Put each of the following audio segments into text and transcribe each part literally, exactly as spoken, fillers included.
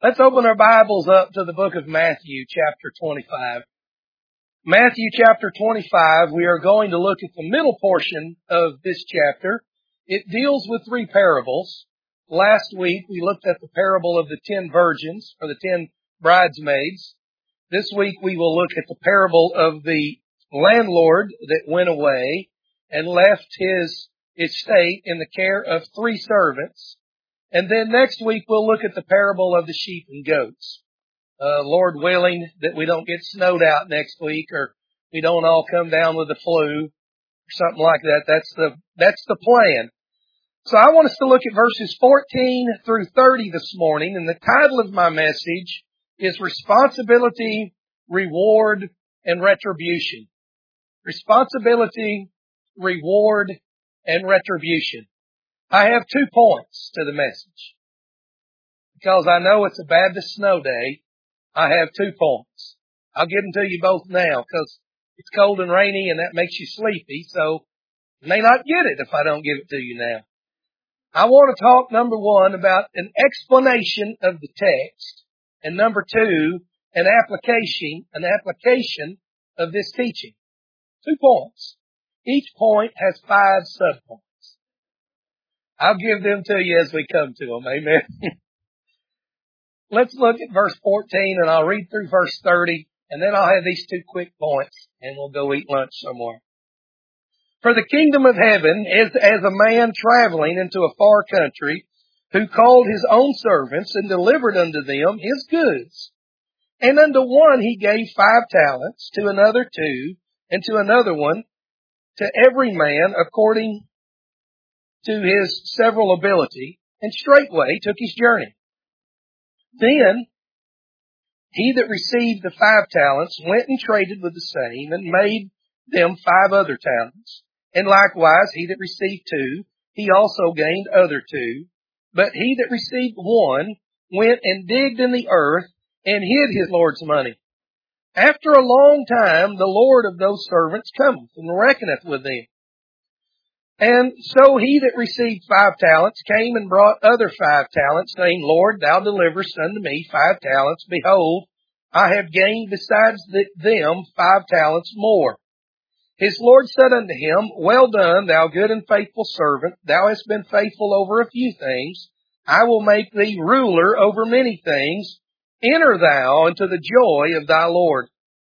Let's open our Bibles up to the book of Matthew, chapter twenty-five. Matthew chapter twenty-five, we are going to look at the middle portion of this chapter. It deals with three parables. Last week we looked at the parable of the ten virgins, or the ten bridesmaids. This week we will look at the parable of the landlord that went away and left his estate in the care of three servants. And then next week we'll look at the parable of the sheep and goats. Uh, Lord willing that we don't get snowed out next week, or we don't all come down with the flu or something like that. That's the, that's the plan. So I want us to look at verses fourteen through thirty this morning, and the title of my message is Responsibility, Reward, and Retribution. Responsibility, Reward, and Retribution. I have two points to the message. Because I know it's a Baptist snow day, I have two points. I'll give them to you both now because it's cold and rainy and that makes you sleepy, so you may not get it if I don't give it to you now. I want to talk, number one, about an explanation of the text, and number two, an application, an application of this teaching. Two points. Each point has five subpoints. I'll give them to you as we come to them. Amen. Let's look at verse fourteen, and I'll read through verse thirty, and then I'll have these two quick points, and we'll go eat lunch somewhere. For the kingdom of heaven is as a man traveling into a far country, who called his own servants and delivered unto them his goods. And unto one he gave five talents, to another two, and to another one, to every man according to his several ability, and straightway took his journey. Then he that received the five talents went and traded with the same, and made them five other talents. And likewise he that received two, he also gained other two. But he that received one went and digged in the earth, and hid his Lord's money. After a long time the Lord of those servants cometh, and reckoneth with them. And so he that received five talents came and brought other five talents, saying, Lord, thou deliverest unto me five talents. Behold, I have gained besides them five talents more. His Lord said unto him, Well done, thou good and faithful servant. Thou hast been faithful over a few things. I will make thee ruler over many things. Enter thou into the joy of thy Lord.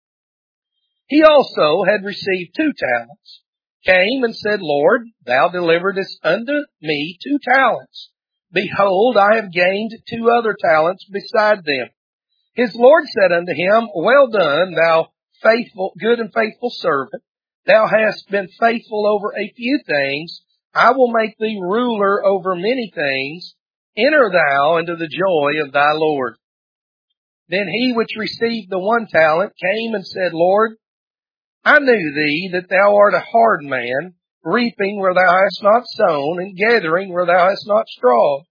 He also had received two talents. Came and said, Lord, thou deliveredest unto me two talents. Behold, I have gained two other talents beside them. His Lord said unto him, Well done, thou faithful, good and faithful servant. Thou hast been faithful over a few things. I will make thee ruler over many things. Enter thou into the joy of thy Lord. Then he which received the one talent came and said, Lord, I knew thee that thou art a hard man, reaping where thou hast not sown, and gathering where thou hast not strawed.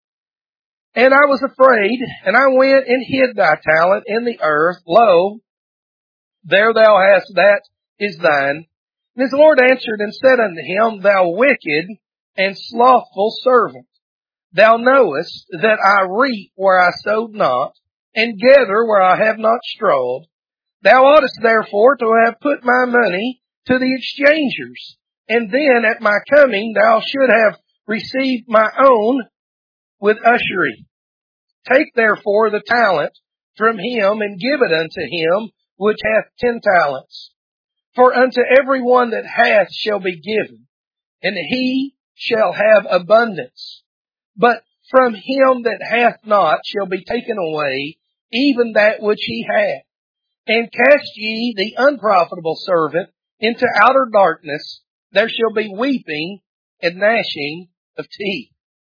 And I was afraid, and I went and hid thy talent in the earth. Lo, there thou hast that is thine. And his Lord answered and said unto him, Thou wicked and slothful servant, thou knowest that I reap where I sowed not, and gather where I have not strawed. Thou oughtest therefore to have put my money to the exchangers, and then at my coming thou should have received my own with usury. Take therefore the talent from him, and give it unto him which hath ten talents. For unto every one that hath shall be given, and he shall have abundance. But from him that hath not shall be taken away even that which he hath. And cast ye the unprofitable servant into outer darkness. There shall be weeping and gnashing of teeth.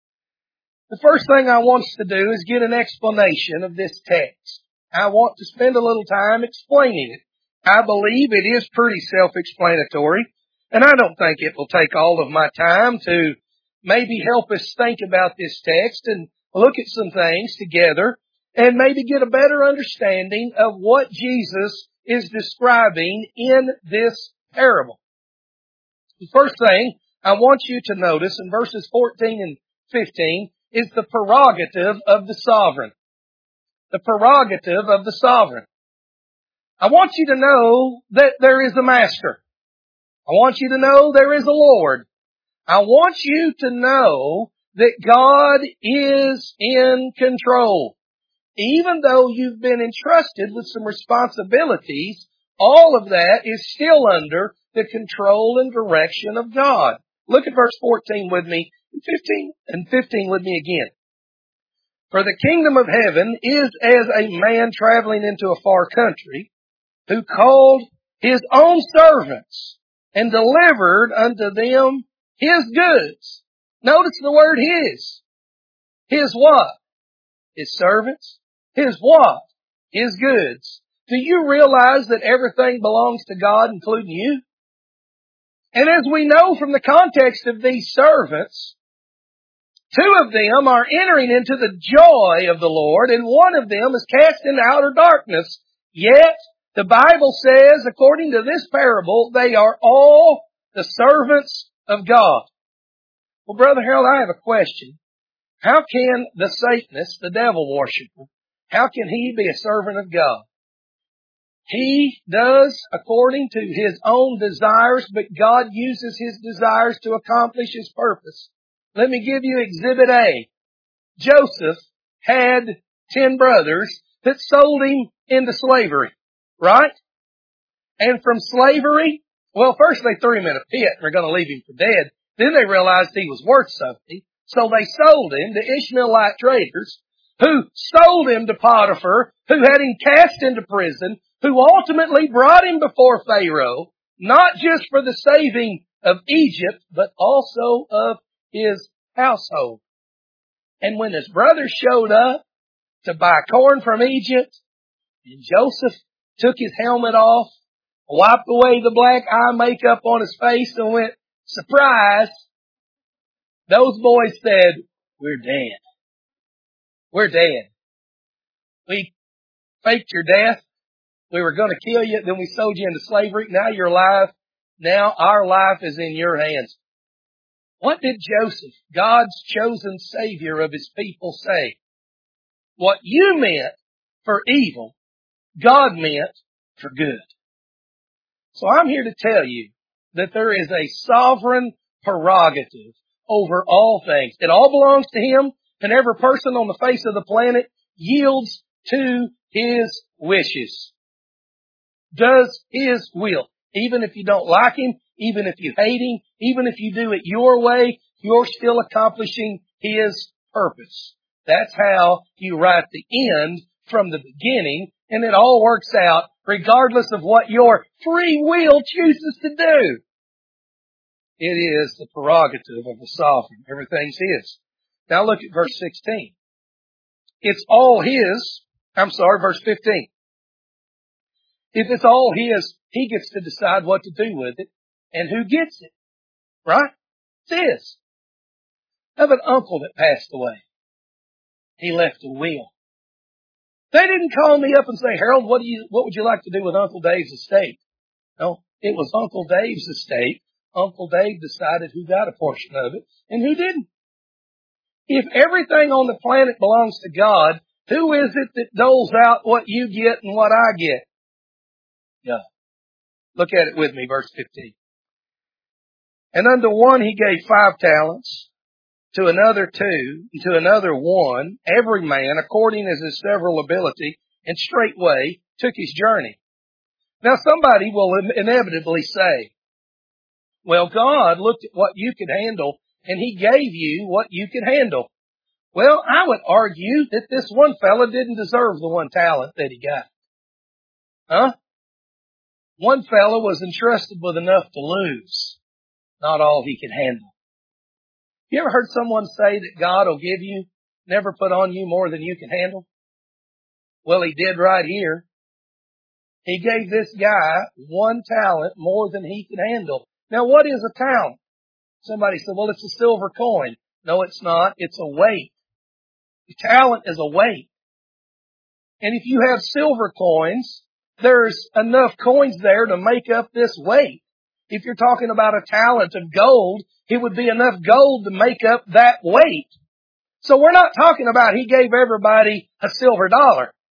The first thing I want us to do is get an explanation of this text. I want to spend a little time explaining it. I believe it is pretty self-explanatory, and I don't think it will take all of my time to maybe help us think about this text and look at some things together, and maybe get a better understanding of what Jesus is describing in this parable. The first thing I want you to notice in verses fourteen and fifteen is the prerogative of the sovereign. the prerogative of the sovereign. I want you to know that there is a master. I want you to know there is a Lord. I want you to know that God is in control. Even though you've been entrusted with some responsibilities, all of that is still under the control and direction of God. Look at verse fourteen with me, and fifteen, and fifteen with me again. For the kingdom of heaven is as a man traveling into a far country, who called his own servants and delivered unto them his goods. Notice the word his. His what? His servants. His what? His goods. Do you realize that everything belongs to God, including you? And as we know from the context of these servants, two of them are entering into the joy of the Lord, and one of them is cast into outer darkness. Yet, the Bible says, according to this parable, they are all the servants of God. Well, Brother Harold, I have a question. How can the Satanist, the devil worshiper, how can he be a servant of God? He does according to his own desires, but God uses his desires to accomplish his purpose. Let me give you Exhibit A. Joseph had ten brothers that sold him into slavery, right? And from slavery, well, first they threw him in a pit and were going to leave him for dead. Then they realized he was worth something, so they sold him to Ishmaelite traders, who sold him to Potiphar, who had him cast into prison, who ultimately brought him before Pharaoh, not just for the saving of Egypt, but also of his household. And when his brothers showed up to buy corn from Egypt, and Joseph took his helmet off, wiped away the black eye makeup on his face, and went, surprise, those boys said, we're dead. We're dead. We faked your death. We were going to kill you. Then we sold you into slavery. Now you're alive. Now our life is in your hands. What did Joseph, God's chosen Savior of his people, say? What you meant for evil, God meant for good. So I'm here to tell you that there is a sovereign prerogative over all things. It all belongs to Him, and every person on the face of the planet yields to His wishes. Does His will. Even if you don't like Him, even if you hate Him, even if you do it your way, you're still accomplishing His purpose. That's how you write the end from the beginning, and it all works out regardless of what your free will chooses to do. It is the prerogative of the sovereign. Everything's His. Now look at verse sixteen. It's all His. I'm sorry, verse fifteen. If it's all His, He gets to decide what to do with it and who gets it. Right? It's His. I have an uncle that passed away. He left a will. They didn't call me up and say, Harold, what do you, what would you like to do with Uncle Dave's estate? No, it was Uncle Dave's estate. Uncle Dave decided who got a portion of it and who didn't. If everything on the planet belongs to God, who is it that doles out what you get and what I get? God. Look at it with me, verse fifteen. And unto one He gave five talents, to another two, and to another one, every man according as his several ability, and straightway took his journey. Now somebody will inevitably say, well, God looked at what you could handle, and He gave you what you could handle. Well, I would argue that this one fella didn't deserve the one talent that he got. Huh? One fella was entrusted with enough to lose, not all he could handle. You ever heard someone say that God will give you, never put on you more than you can handle? Well, He did right here. He gave this guy one talent more than he could handle. Now, what is a talent? Somebody said, well, it's a silver coin. No, it's not. It's a weight. The talent is a weight. And if you have silver coins, there's enough coins there to make up this weight. If you're talking about a talent of gold, it would be enough gold to make up that weight. So we're not talking about He gave everybody a silver dollar.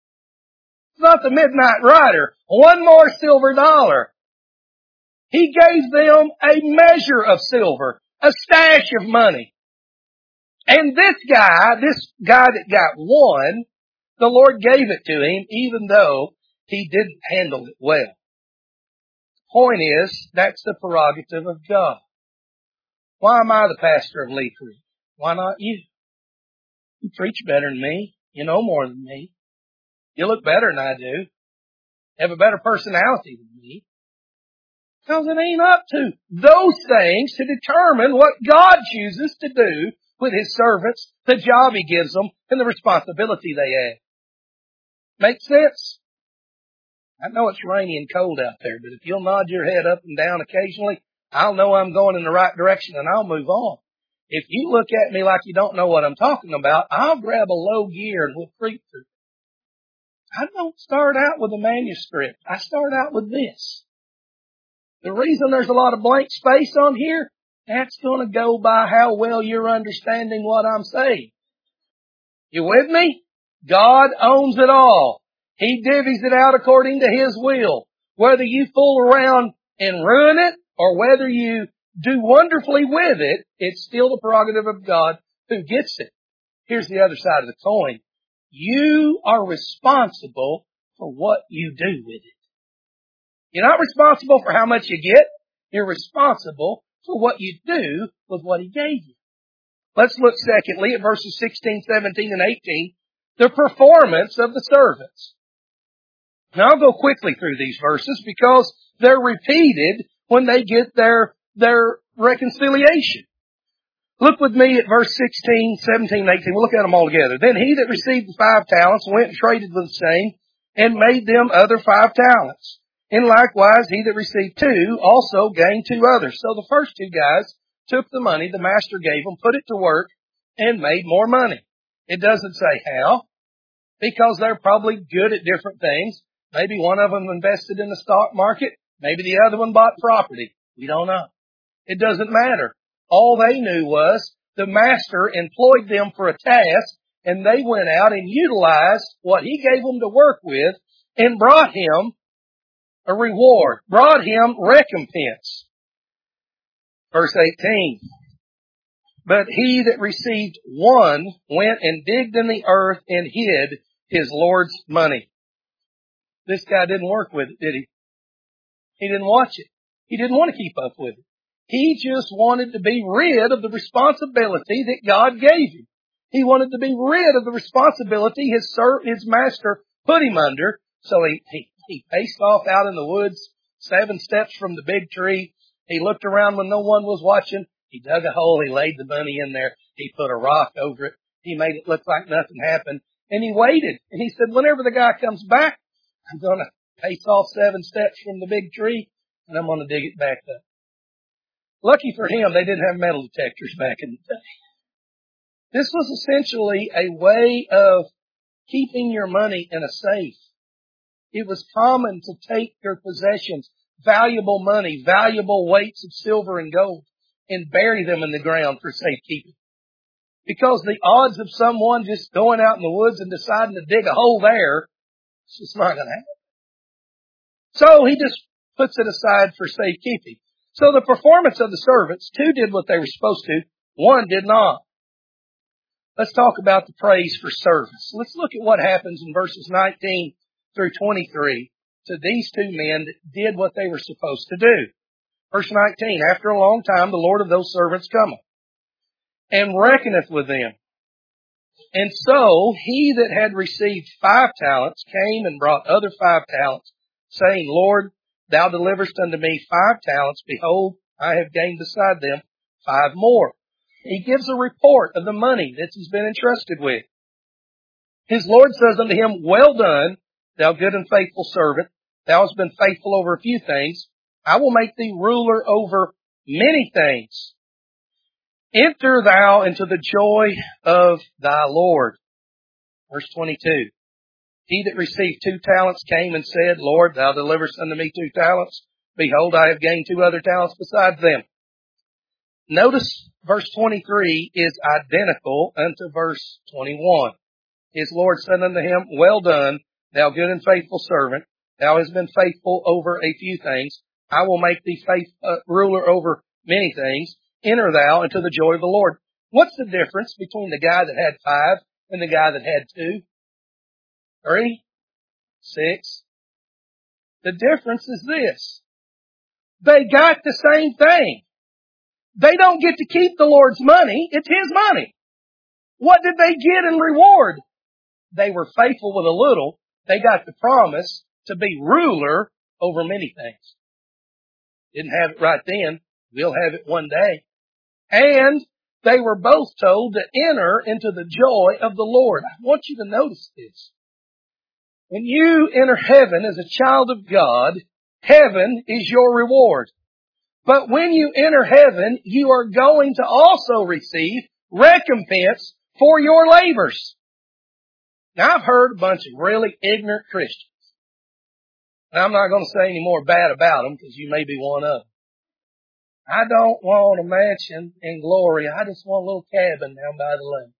It's not the Midnight Rider. One more silver dollar. He gave them a measure of silver, a stash of money. And this guy, this guy that got one, the Lord gave it to him even though he didn't handle it well. Point is, that's the prerogative of God. Why am I the pastor of Lee Creek? Why not you? You preach better than me. You know more than me. You look better than I do. Have a better personality than me. Because it ain't up to those things to determine what God chooses to do with His servants, the job He gives them, and the responsibility they have. Make sense? I know it's rainy and cold out there, but if you'll nod your head up and down occasionally, I'll know I'm going in the right direction and I'll move on. If you look at me like you don't know what I'm talking about, I'll grab a low gear and we'll creep through. I don't start out with a manuscript. I start out with this. The reason there's a lot of blank space on here, that's going to go by how well you're understanding what I'm saying. You with me? God owns it all. He divvies it out according to His will. Whether you fool around and ruin it or whether you do wonderfully with it, it's still the prerogative of God who gets it. Here's the other side of the coin. You are responsible for what you do with it. You're not responsible for how much you get. You're responsible for what you do with what He gave you. Let's look secondly at verses sixteen, seventeen, and eighteen. The performance of the servants. Now I'll go quickly through these verses because they're repeated when they get their, their reconciliation. Look with me at verse sixteen, seventeen, and eighteen. We'll look at them all together. Then he that received the five talents went and traded with the same and made them other five talents. And likewise he that received two also gained two others. So the first two guys took the money the master gave them, put it to work, and made more money. It doesn't say how, because they're probably good at different things. Maybe one of them invested in the stock market. Maybe the other one bought property. We don't know. It doesn't matter. All they knew was the master employed them for a task, and they went out and utilized what he gave them to work with and brought him a reward, brought him recompense. Verse eighteen. But he that received one went and digged in the earth and hid his Lord's money. This guy didn't work with it, did he? He didn't watch it. He didn't want to keep up with it. He just wanted to be rid of the responsibility that God gave him. He wanted to be rid of the responsibility his sir, his master put him under. So he, he, he paced off out in the woods, seven steps from the big tree. He looked around when no one was watching. He dug a hole. He laid the money in there. He put a rock over it. He made it look like nothing happened. And he waited. And he said, whenever the guy comes back, I'm going to pace off seven steps from the big tree, and I'm going to dig it back up. Lucky for him, they didn't have metal detectors back in the day. This was essentially a way of keeping your money in a safe. It was common to take your possessions, valuable money, valuable weights of silver and gold, and bury them in the ground for safekeeping. Because the odds of someone just going out in the woods and deciding to dig a hole there, it's just not going to happen. So he just puts it aside for safekeeping. So the performance of the servants, two did what they were supposed to, one did not. Let's talk about the praise for service. Let's look at what happens in verses nineteen through twenty-three to these two men that did what they were supposed to do. Verse nineteen, after a long time the Lord of those servants cometh, and reckoneth with them. And so he that had received five talents came and brought other five talents, saying, Lord, thou deliverest unto me five talents. Behold, I have gained beside them five more. He gives a report of the money that he's been entrusted with. His Lord says unto him, well done, thou good and faithful servant. Thou hast been faithful over a few things. I will make thee ruler over many things. Enter thou into the joy of thy Lord. Verse twenty-two. He that received two talents came and said, Lord, thou deliverest unto me two talents. Behold, I have gained two other talents besides them. Notice verse twenty-three is identical unto verse twenty-one. His Lord said unto him, well done, thou good and faithful servant, thou hast been faithful over a few things. I will make thee faith, uh, ruler over many things. Enter thou into the joy of the Lord. What's the difference between the guy that had five and the guy that had two? Three? Six? The difference is this. They got the same thing. They don't get to keep the Lord's money. It's His money. What did they get in reward? They were faithful with a little. They got the promise to be ruler over many things. Didn't have it right then. We'll have it one day. And they were both told to enter into the joy of the Lord. I want you to notice this. When you enter heaven as a child of God, heaven is your reward. But when you enter heaven, you are going to also receive recompense for your labors. Now, I've heard a bunch of really ignorant Christians. And I'm not going to say any more bad about them because you may be one of them. I don't want a mansion in glory. I just want a little cabin down by the lake.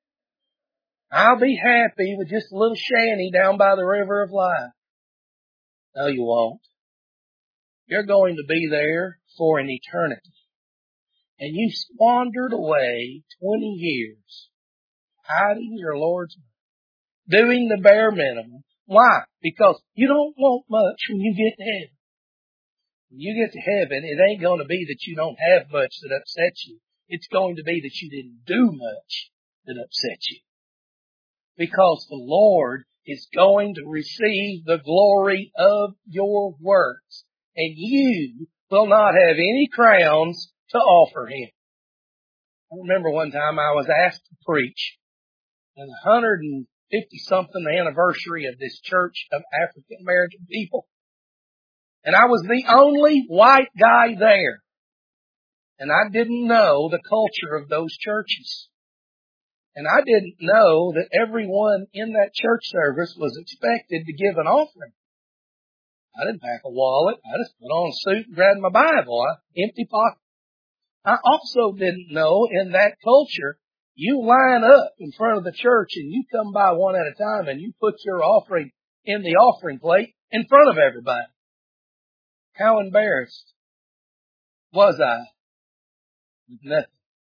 I'll be happy with just a little shanty down by the river of life. No, you won't. You're going to be there for an eternity. And you squandered away twenty years hiding your Lord's money, doing the bare minimum. Why? Because you don't want much when you get to heaven. When you get to heaven, it ain't going to be that you don't have much that upsets you. It's going to be that you didn't do much that upsets you. Because the Lord is going to receive the glory of your works. And you will not have any crowns to offer Him. I remember one time I was asked to preach on the one hundred fifty something anniversary of this church of African American people. And I was the only white guy there. And I didn't know the culture of those churches. And I didn't know that everyone in that church service was expected to give an offering. I didn't pack a wallet. I just put on a suit and grabbed my Bible. I, empty pocket. I also didn't know in that culture, you line up in front of the church and you come by one at a time and you put your offering in the offering plate in front of everybody. How embarrassed was I with nothing?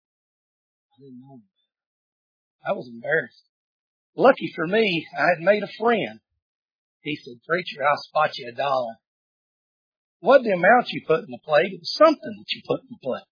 I didn't know. I was embarrassed. Lucky for me, I had made a friend. He said, "Preacher, I'll spot you a dollar." What the amount you put in the plate? It was something that you put in the plate.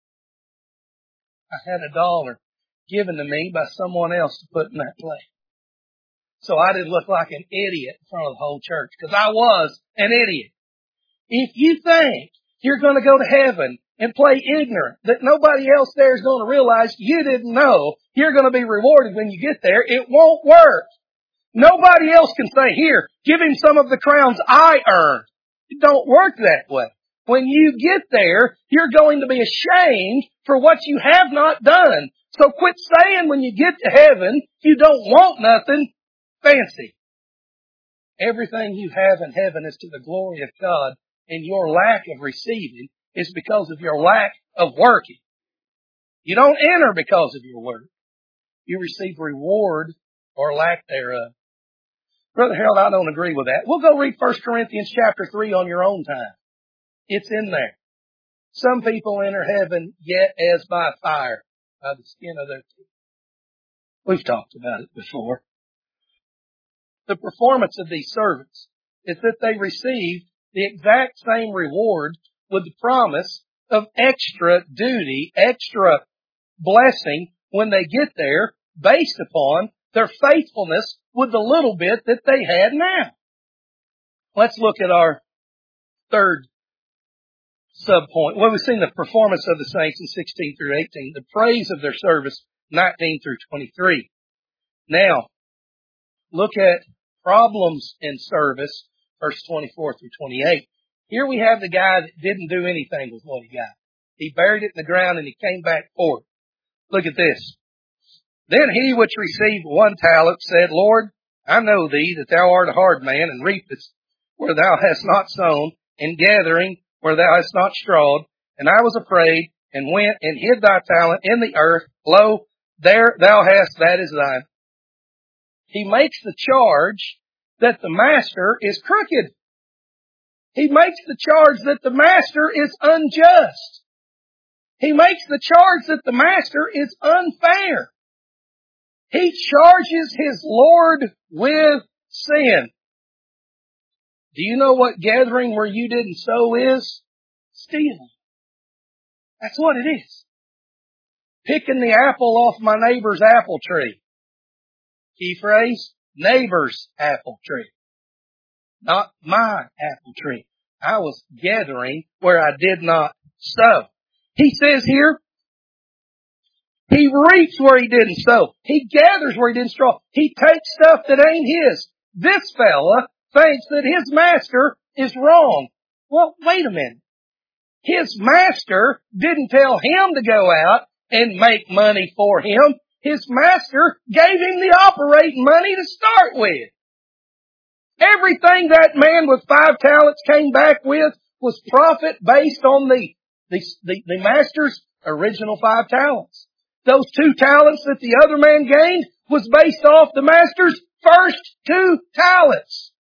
I had a dollar given to me by someone else to put in that plate. So I didn't look like an idiot in front of the whole church, because I was an idiot. If you think you're going to go to heaven and play ignorant, that nobody else there is going to realize you didn't know you're going to be rewarded when you get there, it won't work. Nobody else can say, "Here, give him some of the crowns I earned." It don't work that way. When you get there, you're going to be ashamed for what you have not done. So quit saying when you get to heaven, you don't want nothing fancy. Everything you have in heaven is to the glory of God, and your lack of receiving is because of your lack of working. You don't enter because of your work. You receive reward or lack thereof. Brother Harold, I don't agree with that. We'll go read First Corinthians chapter three on your own time. It's in there. Some people enter heaven yet as by fire, by the skin of their teeth. We've talked about it before. The performance of these servants is that they received the exact same reward with the promise of extra duty, extra blessing when they get there based upon their faithfulness with the little bit that they had now. Let's look at our third subpoint. Well, we've seen the performance of the saints in sixteen through eighteen, the praise of their service, nineteen through twenty-three. Now, look at problems in service, verse twenty-four through twenty-eight. Here we have the guy that didn't do anything with what he got. He buried it in the ground and he came back for it. Look at this. Then he which received one talent said, "Lord, I know thee that thou art a hard man, and reapest where thou hast not sown, and gathering where thou hast not strawed. And I was afraid, and went and hid thy talent in the earth. Lo, there thou hast, that is thine." He makes the charge that the master is crooked. He makes the charge that the master is unjust. He makes the charge that the master is unfair. He charges his Lord with sin. Do you know what gathering where you didn't sow is? Stealing. That's what it is. Picking the apple off my neighbor's apple tree. Key phrase, neighbor's apple tree. Not my apple tree. I was gathering where I did not sow. He says here, he reaps where he didn't sow. He gathers where he didn't straw. He takes stuff that ain't his. This fella thinks that his master is wrong. Well, wait a minute. His master didn't tell him to go out and make money for him. His master gave him the operating money to start with. Everything that man with five talents came back with was profit based on the, the, the, the master's original five talents. Those two talents that the other man gained was based off the master's first two talents.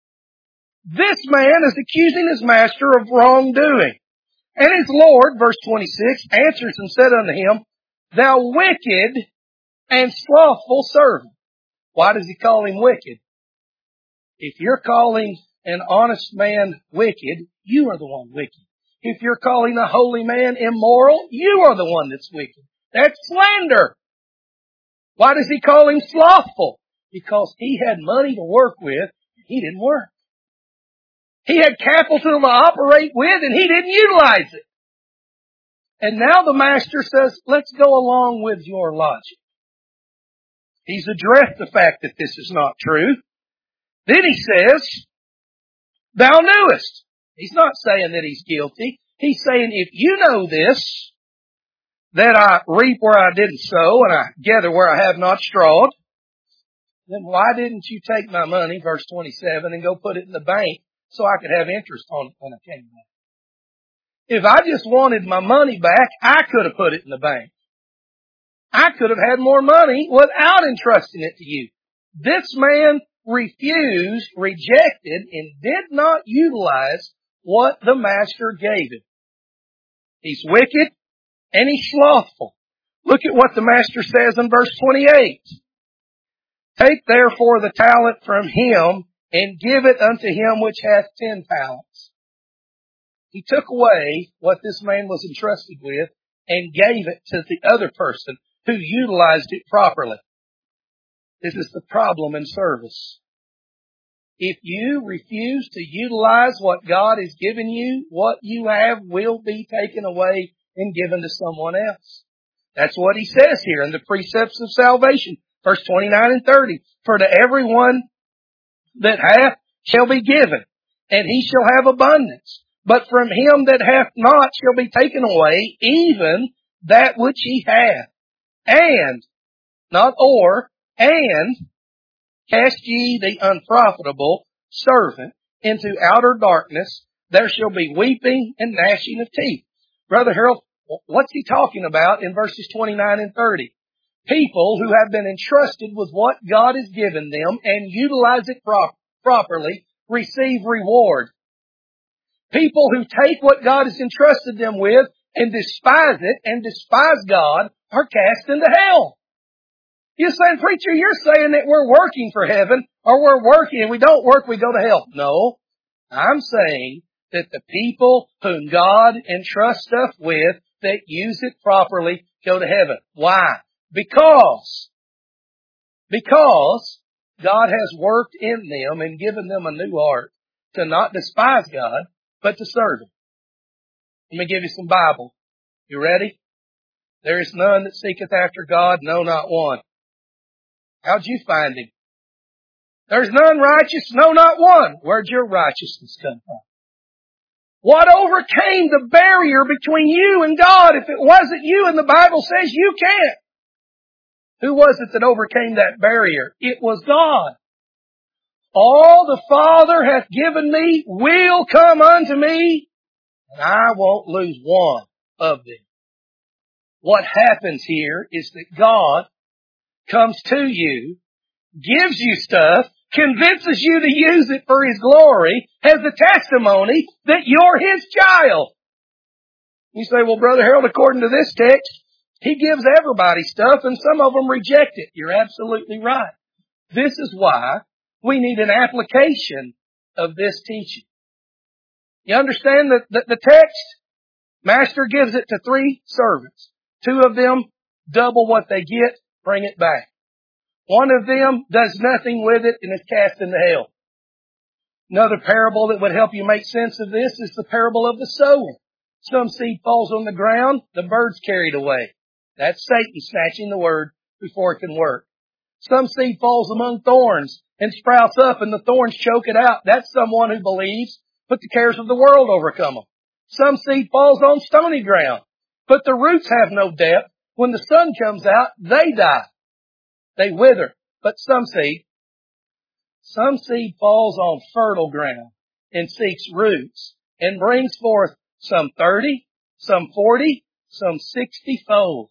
This man is accusing his master of wrongdoing. And his Lord, verse twenty-six, answers and said unto him, Thou wicked and slothful servant. Why does he call him wicked? If you're calling an honest man wicked, you are the one wicked. If you're calling a holy man immoral, you are the one that's wicked. That's slander. Why does he call him slothful? Because he had money to work with, and he didn't work. He had capital to operate with, and he didn't utilize it. And now the master says, let's go along with your logic. He's addressed the fact that this is not true. Then he says, thou knewest. He's not saying that he's guilty. He's saying, if you know this, that I reap where I didn't sow and I gather where I have not strawed, then why didn't you take my money, verse twenty-seven, and go put it in the bank so I could have interest on it when I came back? If I just wanted my money back, I could have put it in the bank. I could have had more money without entrusting it to you. This man refused, rejected, and did not utilize what the master gave him. He's wicked and he's slothful. Look at what the master says in verse twenty-eight. Take therefore the talent from him and give it unto him which hath ten talents. He took away what this man was entrusted with and gave it to the other person who utilized it properly. This is the problem in service. If you refuse to utilize what God has given you, what you have will be taken away and given to someone else. That's what he says here in the precepts of salvation, verse twenty-nine and thirty. For to everyone that hath shall be given, and he shall have abundance. But from him that hath not shall be taken away even that which he hath. And, not or, and cast ye the unprofitable servant into outer darkness. There shall be weeping and gnashing of teeth. Brother Harold, what's he talking about in verses twenty-nine and thirty? People who have been entrusted with what God has given them and utilize it prop- properly receive reward. People who take what God has entrusted them with and despise it and despise God are cast into hell. You're saying, preacher, you're saying that we're working for heaven, or we're working and we don't work, we go to hell. No, I'm saying that the people whom God entrusts stuff with that use it properly go to heaven. Why? Because, because God has worked in them and given them a new heart to not despise God, but to serve Him. Let me give you some Bible. You ready? There is none that seeketh after God, no, not one. How'd you find Him? There's none righteous, no, not one. Where'd your righteousness come from? What overcame the barrier between you and God? If it wasn't you, and the Bible says you can't. Who was it that overcame that barrier? It was God. All the Father hath given me will come unto me, and I won't lose one of them. What happens here is that God comes to you, gives you stuff convinces you to use it for His glory, has the testimony that you're His child. You say, well, Brother Harold, according to this text, He gives everybody stuff and some of them reject it. You're absolutely right. This is why we need an application of this teaching. You understand that the, the text? Master gives it to three servants. Two of them double what they get, bring it back. One of them does nothing with it and is cast into hell. Another parable that would help you make sense of this is the parable of the sower. Some seed falls on the ground, the birds carry it away. That's Satan snatching the word before it can work. Some seed falls among thorns and sprouts up and the thorns choke it out. That's someone who believes, but the cares of the world overcome them. Some seed falls on stony ground, but the roots have no depth. When the sun comes out, they die. They wither. But some seed, some seed falls on fertile ground and seeks roots and brings forth some thirty, some forty, some sixty fold.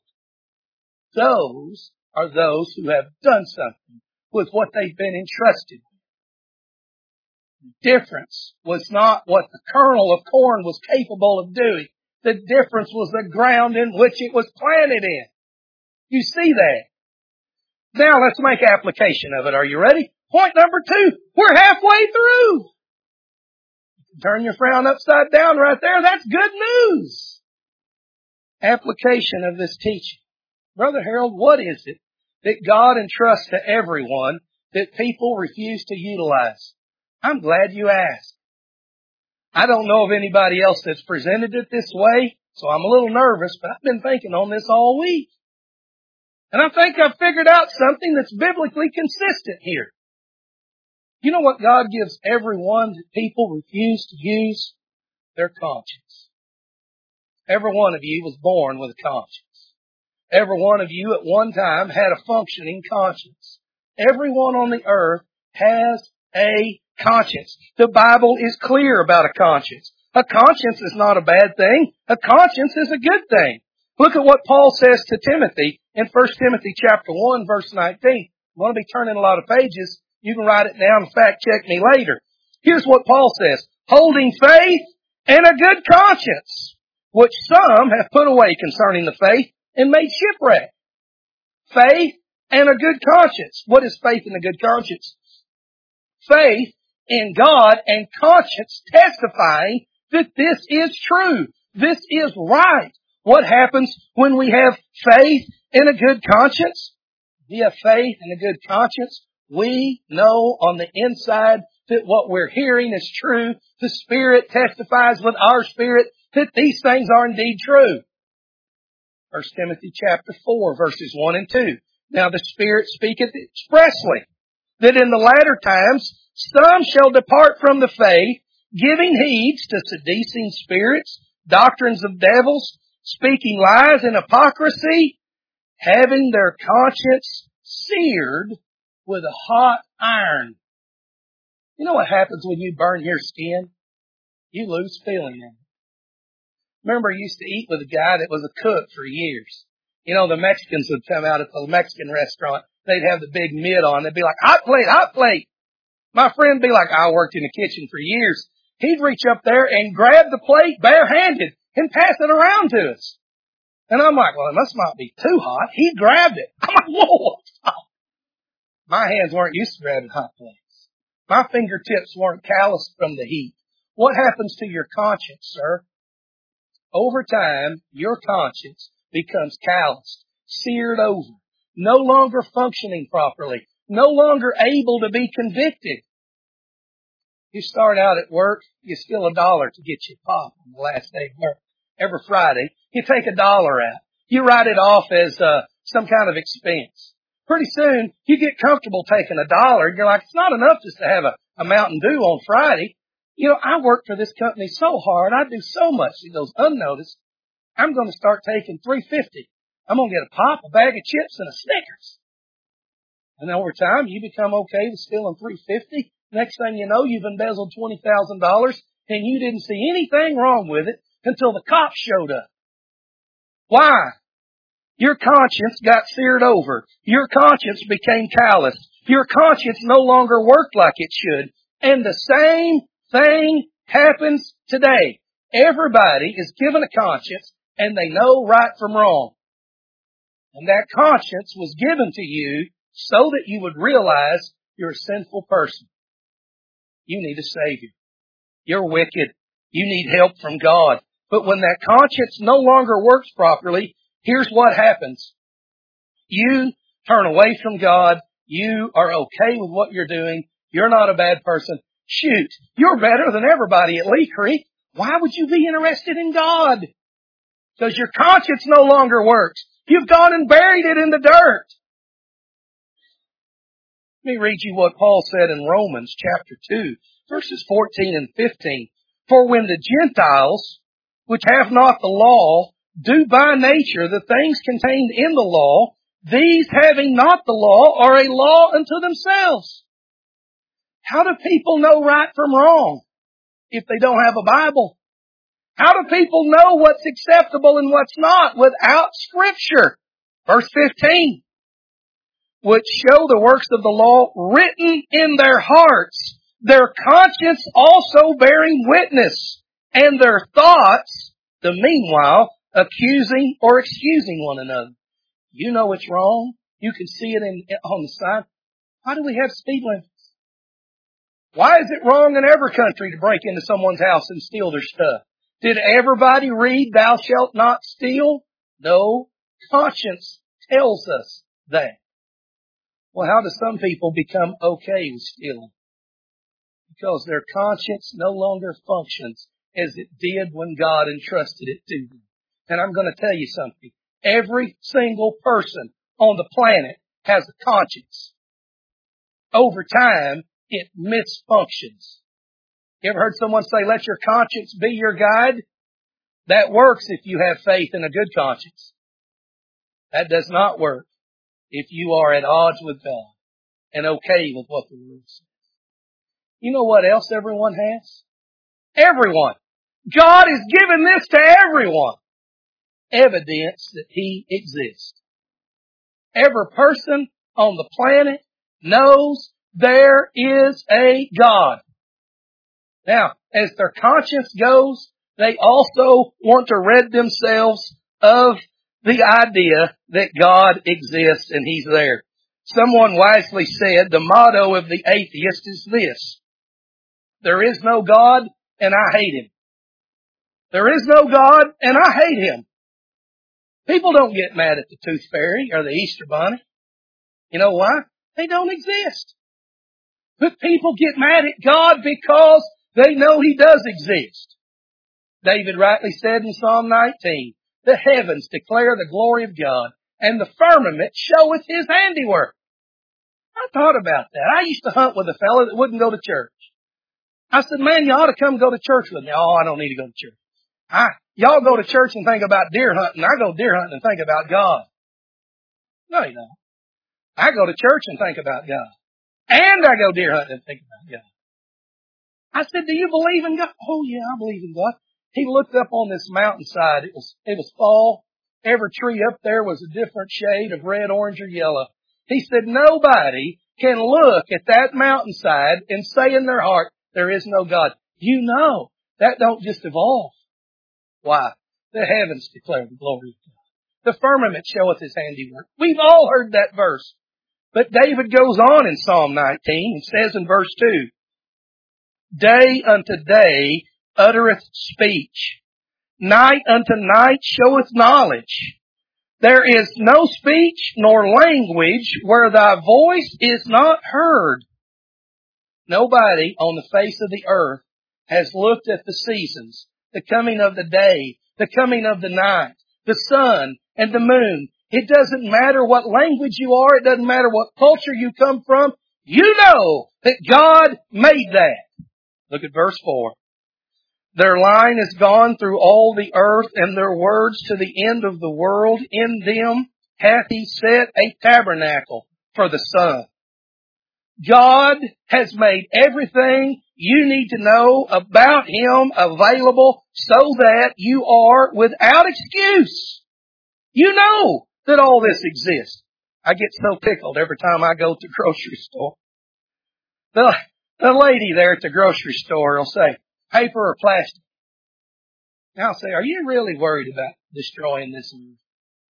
Those are those who have done something with what they've been entrusted with. The difference was not what the kernel of corn was capable of doing. The difference was the ground in which it was planted in. You see that? Now let's make application of it. Are you ready? Point number two. We're halfway through. Turn your frown upside down right there. That's good news. Application of this teaching. Brother Harold, what is it that God entrusts to everyone that people refuse to utilize? I'm glad you asked. I don't know of anybody else that's presented it this way, so I'm a little nervous, but I've been thinking on this all week. And I think I've figured out something that's biblically consistent here. You know what God gives everyone that people refuse to use? Their conscience. Every one of you was born with a conscience. Every one of you at one time had a functioning conscience. Everyone on the earth has a conscience. The Bible is clear about a conscience. A conscience is not a bad thing. A conscience is a good thing. Look at what Paul says to Timothy in First Timothy chapter one, verse nineteen. I'm going to be turning a lot of pages. You can write it down and fact check me later. Here's what Paul says. Holding faith and a good conscience, which some have put away concerning the faith and made shipwreck. Faith and a good conscience. What is faith and a good conscience? Faith in God and conscience testifying that this is true. This is right. What happens when we have faith and a good conscience? We have faith and a good conscience. We know on the inside that what we're hearing is true. The Spirit testifies with our spirit that these things are indeed true. First Timothy chapter four, verses one and two. Now the Spirit speaketh expressly that in the latter times some shall depart from the faith, giving heed to seducing spirits, doctrines of devils, speaking lies and hypocrisy, having their conscience seared with a hot iron. You know what happens when you burn your skin? You lose feeling in it. Remember, I used to eat with a guy that was a cook for years. You know, the Mexicans would come out at the Mexican restaurant. They'd have the big mitt on. They'd be like, hot plate, hot plate. My friend would be like, I worked in the kitchen for years. He'd reach up there and grab the plate barehanded and pass it around to us. And I'm like, well, it must not be too hot. He grabbed it. I'm like, whoa, stop. My hands weren't used to grabbing hot plates. My fingertips weren't calloused from the heat. What happens to your conscience, sir? Over time, your conscience becomes calloused, seared over, no longer functioning properly, no longer able to be convicted. You start out at work, you steal a dollar to get your pop on the last day of work. Every Friday, you take a dollar out. You write it off as uh, some kind of expense. Pretty soon, you get comfortable taking a dollar. You're like, it's not enough just to have a, a Mountain Dew on Friday. You know, I work for this company so hard. I do so much. It goes unnoticed. I'm going to start taking three fifty. I'm going to get a pop, a bag of chips, and a Snickers. And over time, you become okay with stealing three fifty. Next thing you know, you've embezzled twenty thousand dollars, and you didn't see anything wrong with it until the cops showed up. Why? Your conscience got seared over. Your conscience became calloused. Your conscience no longer worked like it should. And the same thing happens today. Everybody is given a conscience and they know right from wrong. And that conscience was given to you so that you would realize you're a sinful person. You need a Savior. You're wicked. You need help from God. But when that conscience no longer works properly, here's what happens. You turn away from God. You are okay with what you're doing. You're not a bad person. Shoot, you're better than everybody at Lee Creek. Why would you be interested in God? Because your conscience no longer works. You've gone and buried it in the dirt. Let me read you what Paul said in Romans chapter two, verses fourteen and fifteen. For when the Gentiles, which have not the law, do by nature the things contained in the law, these having not the law are a law unto themselves. How do people know right from wrong if they don't have a Bible? How do people know what's acceptable and what's not without Scripture? Verse fifteen. Which show the works of the law written in their hearts, their conscience also bearing witness, and their thoughts, the meanwhile, accusing or excusing one another. You know it's wrong. You can see it in, on the sign. Why do we have speed limits? Why is it wrong in every country to break into someone's house and steal their stuff? Did everybody read, thou shalt not steal? No. Conscience tells us that. Well, how do some people become okay with stealing? Because their conscience no longer functions as it did when God entrusted it to them. And I'm going to tell you something. Every single person on the planet has a conscience. Over time, it misfunctions. You ever heard someone say, let your conscience be your guide? That works if you have faith in a good conscience. That does not work if you are at odds with God and okay with what the Word says. You know what else everyone has? Everyone. God has given this to everyone. Evidence that He exists. Every person on the planet knows there is a God. Now, as their conscience goes, they also want to rid themselves of the idea that God exists and He's there. Someone wisely said the motto of the atheist is this: there is no God and I hate Him. There is no God and I hate Him. People don't get mad at the Tooth Fairy or the Easter Bunny. You know why? They don't exist. But people get mad at God because they know He does exist. David rightly said in Psalm nineteen, the heavens declare the glory of God, and the firmament showeth His handiwork. I thought about that. I used to hunt with a fellow that wouldn't go to church. I said, man, you ought to come go to church with me. Oh, I don't need to go to church. I, y'all go to church and think about deer hunting. I go deer hunting and think about God. No, you don't. I go to church and think about God. And I go deer hunting and think about God. I said, do you believe in God? Oh yeah, I believe in God. He looked up on this mountainside. It was, it was fall. Every tree up there was a different shade of red, orange, or yellow. He said, nobody can look at that mountainside and say in their heart, there is no God. You know, that don't just evolve. Why? The heavens declare the glory of God. The firmament showeth His handiwork. We've all heard that verse. But David goes on in Psalm nineteen and says in verse two, day unto day uttereth speech. Night unto night showeth knowledge. There is no speech nor language where thy voice is not heard. Nobody on the face of the earth has looked at the seasons, the coming of the day, the coming of the night, the sun and the moon. It doesn't matter what language you are. It doesn't matter what culture you come from. You know that God made that. Look at verse four. Their line is gone through all the earth, and their words to the end of the world. In them hath He set a tabernacle for the sun. God has made everything you need to know about Him available so that you are without excuse. You know that all this exists. I get so tickled every time I go to the grocery store. The, the lady there at the grocery store will say, paper or plastic? And I'll say, are you really worried about destroying this earth?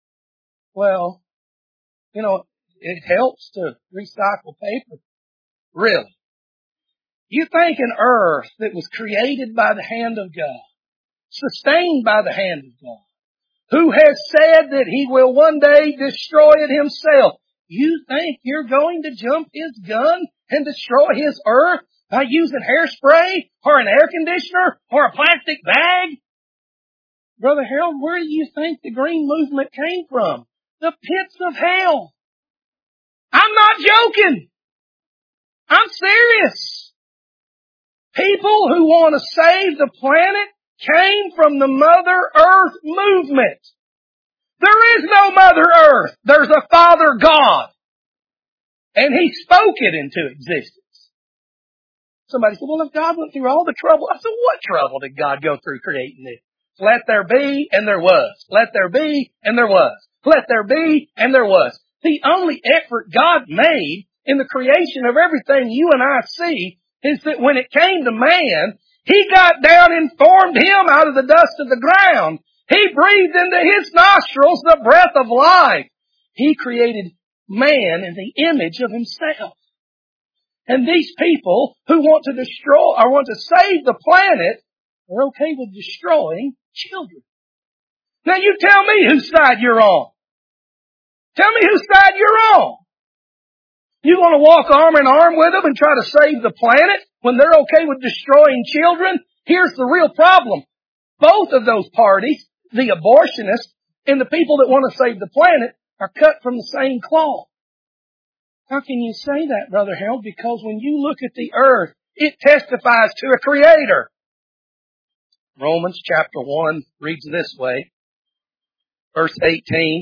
Well, you know, it helps to recycle paper. Really? You think an earth that was created by the hand of God, sustained by the hand of God, who has said that He will one day destroy it Himself, you think you're going to jump His gun and destroy His earth by using hairspray or an air conditioner or a plastic bag? Brother Harold, where do you think the green movement came from? The pits of hell. I'm not joking. I'm serious. People who want to save the planet came from the Mother Earth movement. There is no Mother Earth. There's a Father God. And He spoke it into existence. Somebody said, well, if God went through all the trouble, I said, what trouble did God go through creating this? Let there be, and there was. Let there be, and there was. Let there be, and there was. The only effort God made in the creation of everything you and I see is that when it came to man, He got down and formed him out of the dust of the ground. He breathed into his nostrils the breath of life. He created man in the image of Himself. And these people who want to destroy or want to save the planet are okay with destroying children. Now you tell me whose side you're on. Tell me whose side you're on. You want to walk arm in arm with them and try to save the planet when they're okay with destroying children? Here's the real problem. Both of those parties, the abortionists and the people that want to save the planet, are cut from the same cloth. How can you say that, Brother Harold? Because when you look at the earth, it testifies to a Creator. Romans chapter one reads this way, verse eighteen.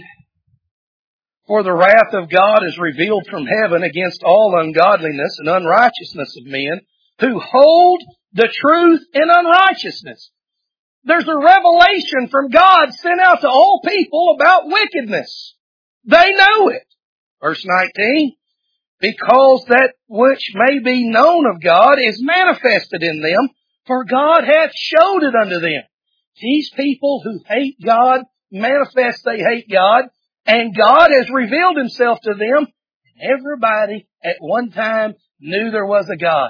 For the wrath of God is revealed from heaven against all ungodliness and unrighteousness of men who hold the truth in unrighteousness. There's a revelation from God sent out to all people about wickedness. They know it. Verse nineteen. Because that which may be known of God is manifested in them, for God hath showed it unto them. These people who hate God manifest they hate God, and God has revealed Himself to them. Everybody at one time knew there was a God.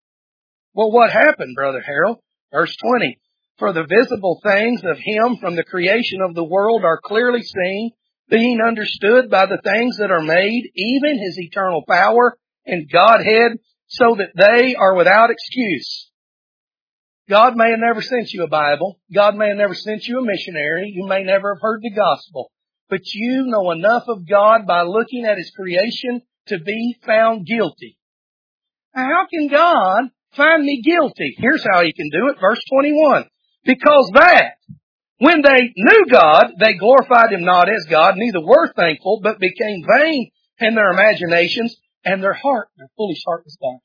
Well, what happened, Brother Harold? Verse twenty. For the visible things of Him from the creation of the world are clearly seen, being understood by the things that are made, even His eternal power and Godhead, so that they are without excuse. God may have never sent you a Bible. God may have never sent you a missionary. You may never have heard the gospel. But you know enough of God by looking at His creation to be found guilty. Now, how can God find me guilty? Here's how He can do it. Verse twenty-one. Because that, when they knew God, they glorified Him not as God, neither were thankful, but became vain in their imaginations, and their heart, their foolish heart was darkened.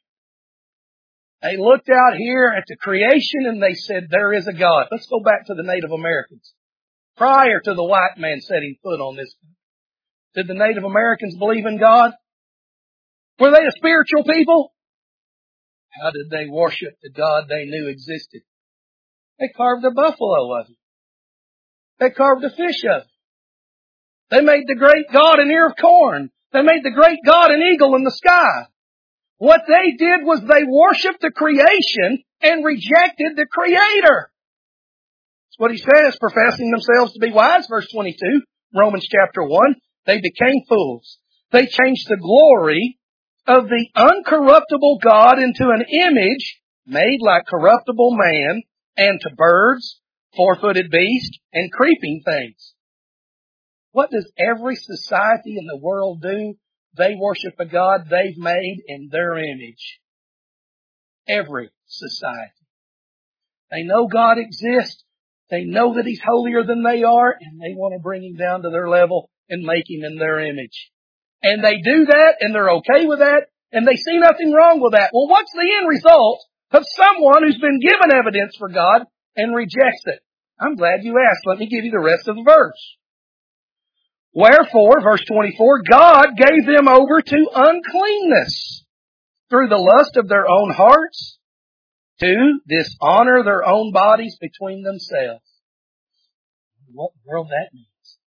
They looked out here at the creation and they said, there is a God. Let's go back to the Native Americans. Prior to the white man setting foot on this country, did the Native Americans believe in God? Were they a spiritual people? How did they worship the God they knew existed? They carved a buffalo of Him. They carved a fish of Him. They made the great God an ear of corn. They made the great God an eagle in the sky. What they did was they worshiped the creation and rejected the Creator. That's what He says, professing themselves to be wise, verse twenty-two, Romans chapter one. They became fools. They changed the glory of the uncorruptible God into an image made like corruptible man, and to birds, four-footed beasts, and creeping things. What does every society in the world do? They worship a God they've made in their image. Every society. They know God exists. They know that He's holier than they are, and they want to bring Him down to their level and make Him in their image. And they do that, and they're okay with that, and they see nothing wrong with that. Well, what's the end result of someone who's been given evidence for God and rejects it? I'm glad you asked. Let me give you the rest of the verse. Wherefore, verse twenty-four, God gave them over to uncleanness through the lust of their own hearts to dishonor their own bodies between themselves. What in the world that means?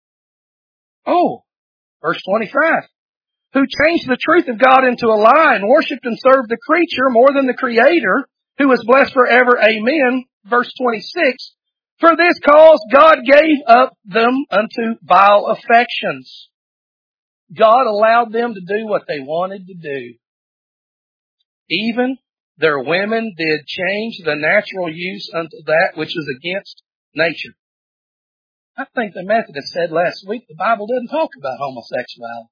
Oh, verse twenty-five. Who changed the truth of God into a lie and worshipped and served the creature more than the Creator, who is blessed forever. Amen. Verse twenty-six. For this cause God gave up them unto vile affections. God allowed them to do what they wanted to do. Even their women did change the natural use unto that which is against nature. I think the Methodists said last week the Bible doesn't talk about homosexuality.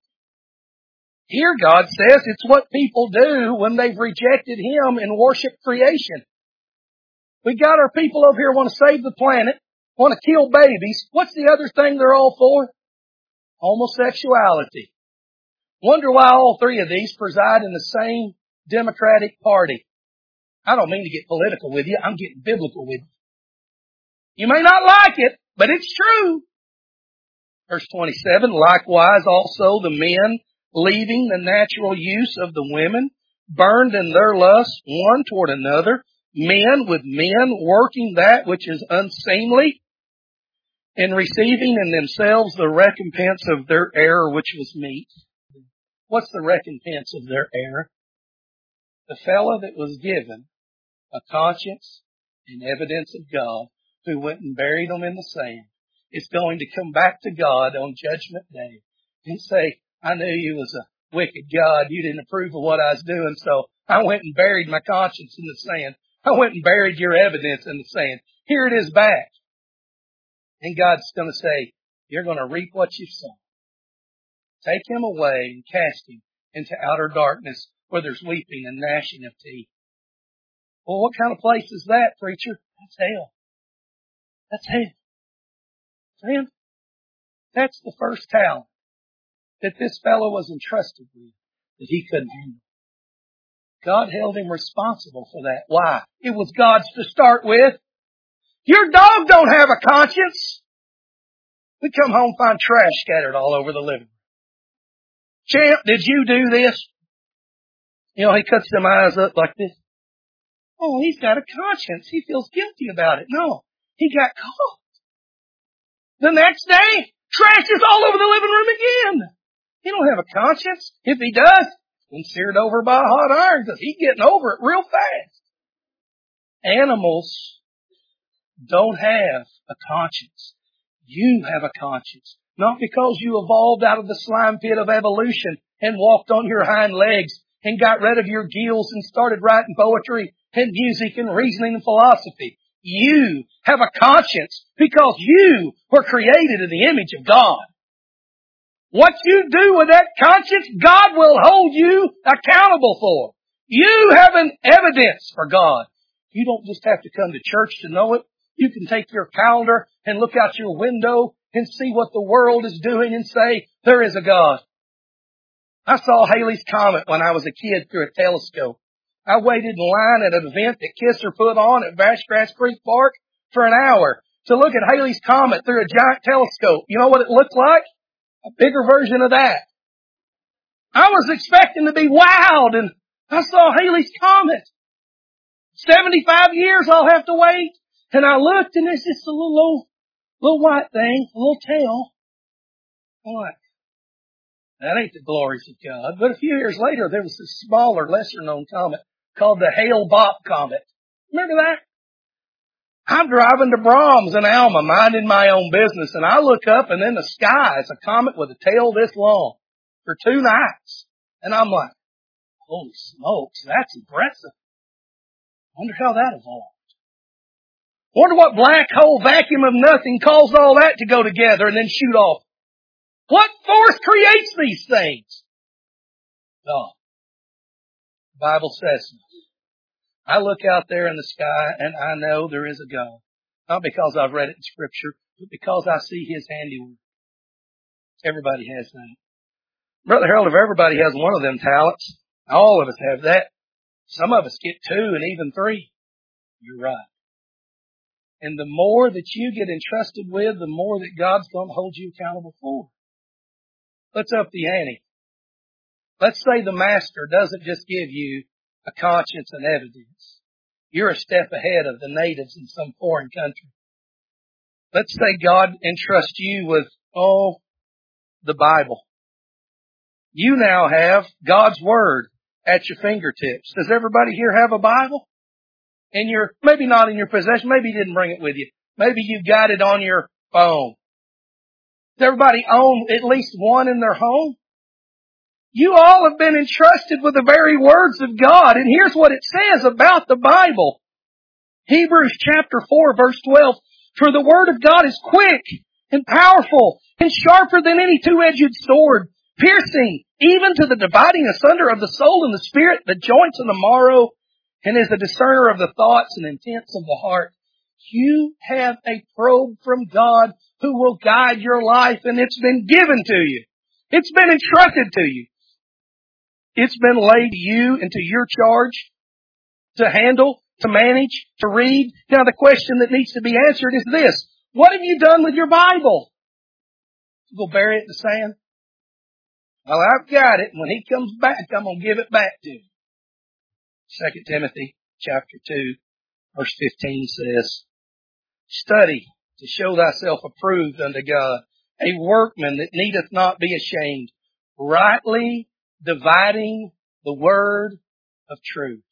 Here God says it's what people do when they've rejected Him and worship creation. We got our people over here want to save the planet, want to kill babies. What's the other thing they're all for? Homosexuality. Wonder why all three of these preside in the same Democratic Party. I don't mean to get political with you. I'm getting biblical with you. You may not like it, but it's true. Verse twenty-seven, likewise also the men, leaving the natural use of the women, burned in their lust one toward another, men with men working that which is unseemly, and receiving in themselves the recompense of their error which was meet. What's the recompense of their error? The fellow that was given a conscience and evidence of God, who went and buried them in the sand, is going to come back to God on Judgment Day and say, I knew you was a wicked God. You didn't approve of what I was doing, so I went and buried my conscience in the sand. I went and buried your evidence in the sand. Here it is back. And God's going to say, you're going to reap what you've sown. Take him away and cast him into outer darkness where there's weeping and gnashing of teeth. Well, what kind of place is that, preacher? That's hell. That's hell. Friend, that's the first talent that this fellow was entrusted with that he couldn't handle. God held him responsible for that. Why? It was God's to start with. Your dog don't have a conscience. We come home, find trash scattered all over the living room. Champ, did you do this? You know, he cuts them eyes up like this. Oh, he's got a conscience. He feels guilty about it. No, he got caught. The next day, trash is all over the living room again. He don't have a conscience. If he does, he's seared over by a hot iron because he's getting over it real fast. Animals don't have a conscience. You have a conscience. Not because you evolved out of the slime pit of evolution and walked on your hind legs and got rid of your gills and started writing poetry and music and reasoning and philosophy. You have a conscience because you were created in the image of God. What you do with that conscience, God will hold you accountable for. You have an evidence for God. You don't just have to come to church to know it. You can take your calendar and look out your window and see what the world is doing and say, there is a God. I saw Halley's Comet when I was a kid through a telescope. I waited in line at an event that Kisser put on at Vashgrass Creek Park for an hour to look at Halley's Comet through a giant telescope. You know what it looked like? A bigger version of that. I was expecting to be wowed, and I saw Halley's Comet. seventy-five years I'll have to wait. And I looked, and it's just a little old, little white thing, a little tail. I'm like, that ain't the glories of God. But a few years later, there was this smaller, lesser-known comet called the Hale-Bopp Comet. Remember that? I'm driving to Brahms in Alma, minding my own business, and I look up, and in the sky is a comet with a tail this long for two nights. And I'm like, holy smokes, that's impressive. Wonder how that evolved. Wonder what black hole vacuum of nothing caused all that to go together and then shoot off. What force creates these things? God. The Bible says so. I look out there in the sky and I know there is a God. Not because I've read it in Scripture, but because I see His handiwork. Everybody has that. Brother Harold, if everybody has one of them talents, all of us have that. Some of us get two and even three. You're right. And the more that you get entrusted with, the more that God's going to hold you accountable for. Let's up the ante. Let's say the Master doesn't just give you a conscience and evidence. You're a step ahead of the natives in some foreign country. Let's say God entrusts you with, oh, the Bible. You now have God's Word at your fingertips. Does everybody here have a Bible? In your, maybe not in your possession, maybe you didn't bring it with you. Maybe you got it on your phone. Does everybody own at least one in their home? You all have been entrusted with the very words of God. And here's what it says about the Bible. Hebrews chapter four verse twelve. For the Word of God is quick and powerful and sharper than any two-edged sword, piercing even to the dividing asunder of the soul and the spirit, the joints and the marrow, and is a discerner of the thoughts and intents of the heart. You have a probe from God who will guide your life, and it's been given to you. It's been entrusted to you. It's been laid to you and to your charge to handle, to manage, to read. Now the question that needs to be answered is this. What have you done with your Bible? You go bury it in the sand? Well, I've got it. When He comes back, I'm going to give it back to Him. Second Timothy chapter two verse fifteen says, Study to show thyself approved unto God, a workman that needeth not be ashamed, rightly dividing the word of truth.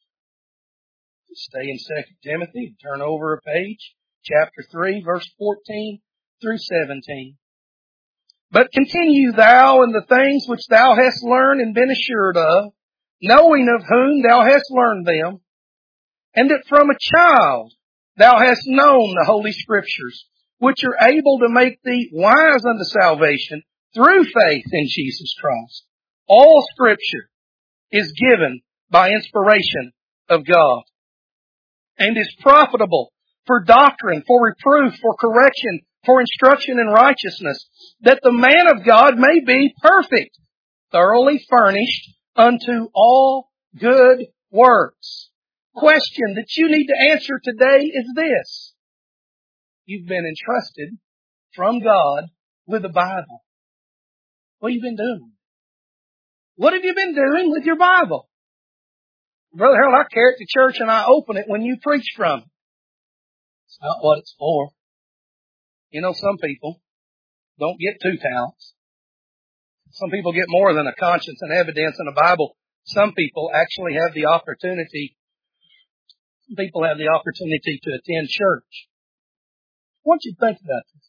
Stay in Second Timothy and turn over a page, chapter three, verse fourteen through seventeen. But continue thou in the things which thou hast learned and been assured of, knowing of whom thou hast learned them, and that from a child thou hast known the Holy Scriptures, which are able to make thee wise unto salvation through faith in Jesus Christ. All Scripture is given by inspiration of God, and is profitable for doctrine, for reproof, for correction, for instruction in righteousness, that the man of God may be perfect, thoroughly furnished unto all good works. Question that you need to answer today is this. You've been entrusted from God with the Bible. What have you been doing? What have you been doing with your Bible? Brother Harold, I carry it to church and I open it when you preach from it. It's not what it's for. You know, some people don't get two talents. Some people get more than a conscience and evidence in a Bible. Some people actually have the opportunity, some people have the opportunity to attend church. I want you to think about this.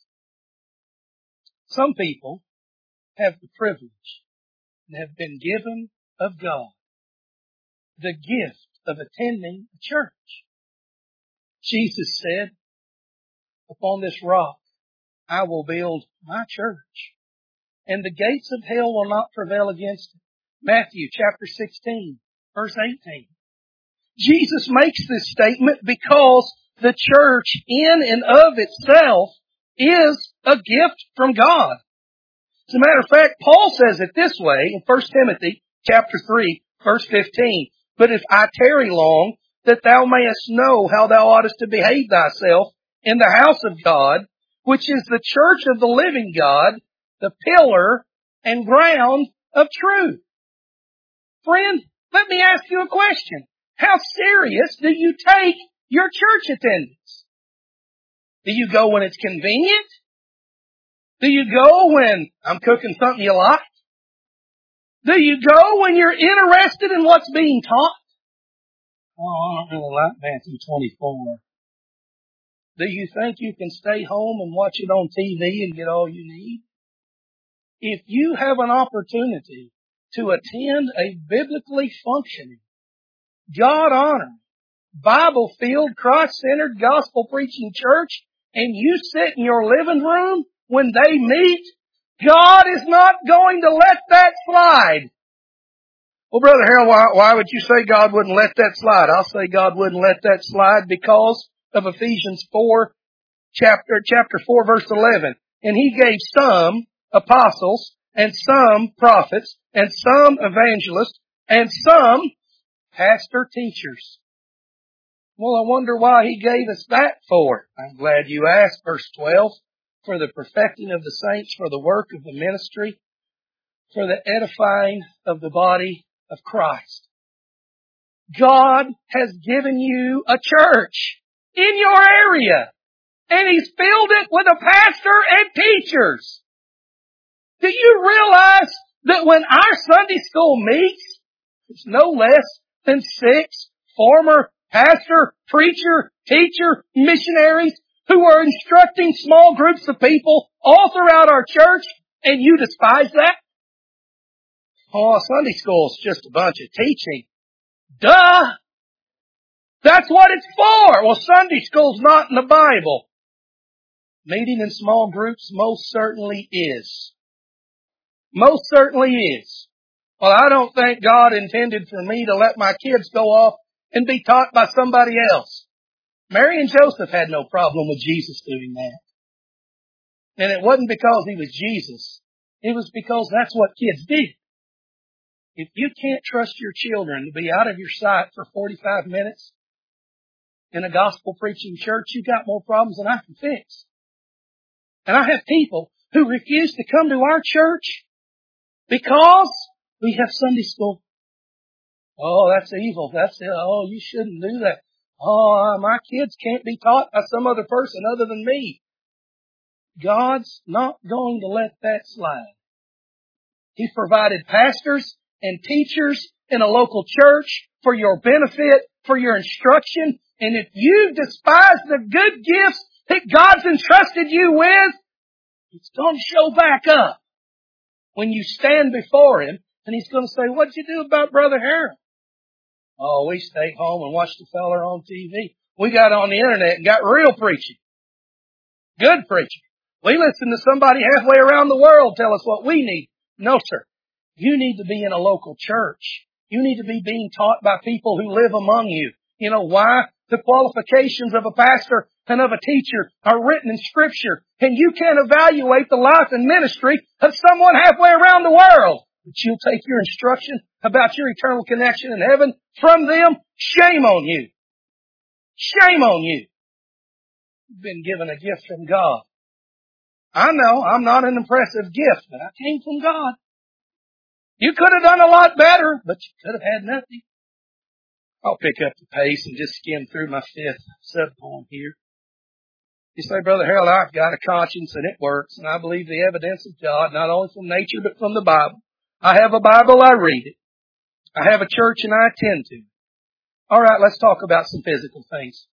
Some people have the privilege and have been given of God the gift of attending a church. Jesus said, upon this rock I will build my church, and the gates of hell will not prevail against it. Matthew chapter sixteen, verse eighteen. Jesus makes this statement because the church in and of itself is a gift from God. As a matter of fact, Paul says it this way in First Timothy chapter three, verse fifteen. But if I tarry long, that thou mayest know how thou oughtest to behave thyself in the house of God, which is the church of the living God, the pillar and ground of truth. Friend, let me ask you a question. How serious do you take your church attendance? Do you go when it's convenient? Do you go when I'm cooking something you like? Do you go when you're interested in what's being taught? Oh, I don't really like Matthew twenty-four. Do you think you can stay home and watch it on T V and get all you need? If you have an opportunity to attend a biblically functioning, God-honoring, Bible-filled, Christ-centered, gospel-preaching church, and you sit in your living room when they meet, God is not going to let that slide. Well, Brother Harold, why, why would you say God wouldn't let that slide? I'll say God wouldn't let that slide because of Ephesians four, chapter, chapter four, verse eleven. And He gave some apostles, and some prophets, and some evangelists, and some pastor teachers. Well, I wonder why He gave us that for. I'm glad you asked. Verse twelve, for the perfecting of the saints, for the work of the ministry, for the edifying of the body of Christ. God has given you a church in your area, and He's filled it with a pastor and teachers. Do you realize that when our Sunday school meets, it's no less than six former pastor, preacher, teacher, missionaries who are instructing small groups of people all throughout our church, and you despise that? Oh, Sunday school's just a bunch of teaching. Duh! That's what it's for! Well, Sunday school's not in the Bible. Meeting in small groups most certainly is. Most certainly is. Well, I don't think God intended for me to let my kids go off and be taught by somebody else. Mary and Joseph had no problem with Jesus doing that. And it wasn't because He was Jesus. It was because that's what kids did. If you can't trust your children to be out of your sight for forty-five minutes in a gospel preaching church, you got more problems than I can fix. And I have people who refuse to come to our church because we have Sunday school. Oh, that's evil. That's it. Oh, you shouldn't do that. Oh, my kids can't be taught by some other person other than me. God's not going to let that slide. He provided pastors and teachers in a local church for your benefit, for your instruction. And if you despise the good gifts that God's entrusted you with, it's going to show back up when you stand before Him, and He's going to say, what'd you do about Brother Harold? Oh, we stayed home and watched the feller on T V. We got on the internet and got real preaching. Good preaching. We listened to somebody halfway around the world tell us what we need. No, sir. You need to be in a local church. You need to be being taught by people who live among you. You know why? The qualifications of a pastor and of a teacher are written in Scripture. And you can't evaluate the life and ministry of someone halfway around the world. But you'll take your instruction about your eternal connection in heaven from them. Shame on you. Shame on you. You've been given a gift from God. I know I'm not an impressive gift, but I came from God. You could have done a lot better, but you could have had nothing. I'll pick up the pace and just skim through my fifth subpoem here. You say, Brother Harold, I've got a conscience and it works, and I believe the evidence of God, not only from nature but from the Bible. I have a Bible, I read it. I have a church and I attend to it. All right, let's talk about some physical things.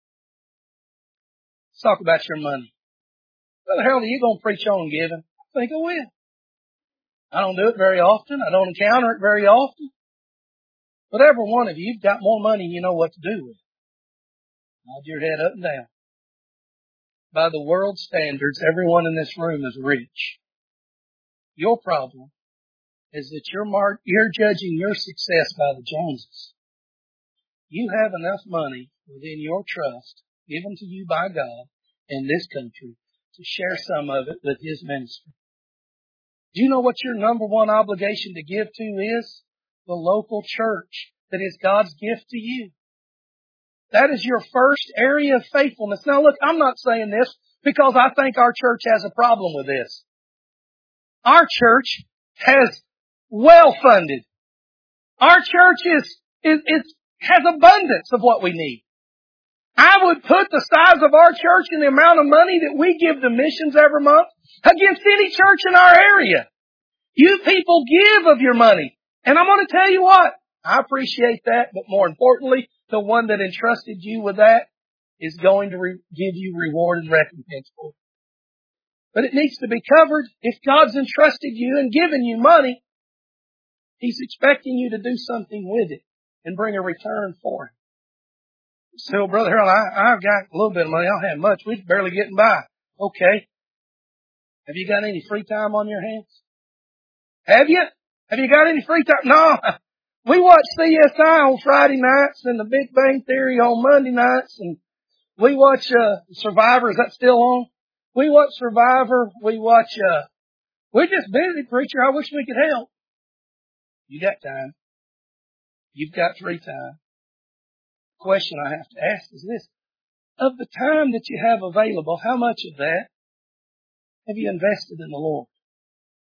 Let's talk about your money. Brother Harold, are you going to preach on giving? I think I will. I don't do it very often. I don't encounter it very often. But every one of you, you've got more money than you know what to do with. Nod your head up and down. By the world's standards, everyone in this room is rich. Your problem is that you're, mar- you're judging your success by the Joneses. You have enough money within your trust, given to you by God in this country, to share some of it with His ministry. Do you know what your number one obligation to give to is? The local church that is God's gift to you. That is your first area of faithfulness. Now look, I'm not saying this because I think our church has a problem with this. Our church has well funded. Our church is, is, is has abundance of what we need. I would put the size of our church and the amount of money that we give to missions every month against any church in our area. You people give of your money. And I'm going to tell you what, I appreciate that, but more importantly, the one that entrusted you with that is going to re- give you reward and recompense for it. But it needs to be covered. If God's entrusted you and given you money, He's expecting you to do something with it and bring a return for it. So, Brother Harold, I, I've got a little bit of money. I don't have much. We're barely getting by. Okay. Have you got any free time on your hands? Have you? Have you got any free time? No. We watch C S I on Friday nights and The Big Bang Theory on Monday nights, and we watch uh, Survivor. Is that still on? We watch Survivor. We watch, uh, we're just busy, preacher. I wish we could help. You got time. You've got free time. The question I have to ask is this. Of the time that you have available, how much of that have you invested in the Lord?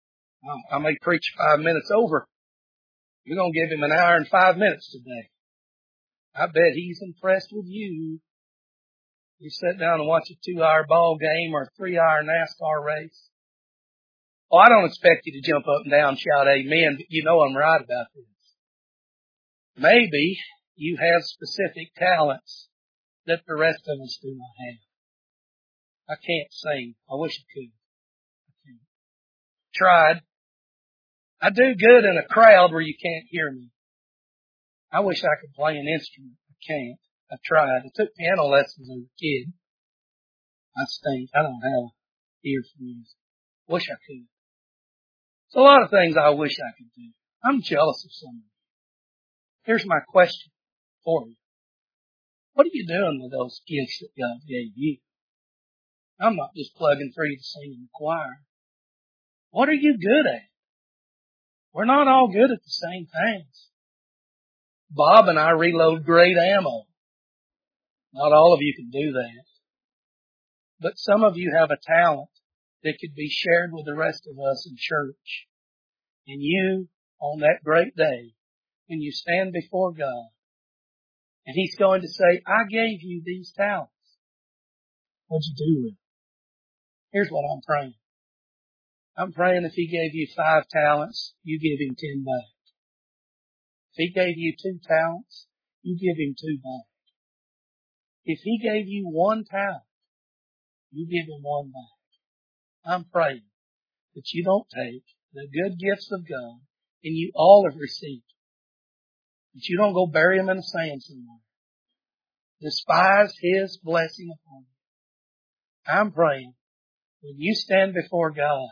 I may preach five minutes over. We're going to give him an hour and five minutes today. I bet he's impressed with you. You sit down and watch a two-hour ball game or a three-hour NASCAR race. Oh, I don't expect you to jump up and down and shout amen, but you know I'm right about this. Maybe you have specific talents that the rest of us do not have. I can't sing. I wish I could. I can't. Tried. I do good in a crowd where you can't hear me. I wish I could play an instrument. I can't. I tried. I took piano lessons as a kid. I stink. I don't have an ear for music. Wish I could. There's a lot of things I wish I could do. I'm jealous of some of you. Here's my question for you. What are you doing with those gifts that God gave you? I'm not just plugging for you to sing in the choir. What are you good at? We're not all good at the same things. Bob and I reload great ammo. Not all of you can do that. But some of you have a talent that could be shared with the rest of us in church. And you, on that great day, when you stand before God, and He's going to say, I gave you these talents. What'd you do with them? Here's what I'm praying. I'm praying if He gave you five talents, you give Him ten back. If He gave you two talents, you give Him two back. If He gave you one talent, you give Him one back. I'm praying that you don't take the good gifts of God, and you all have received, that you don't go bury them in the sand somewhere. Despise His blessing upon you. I'm praying when you stand before God,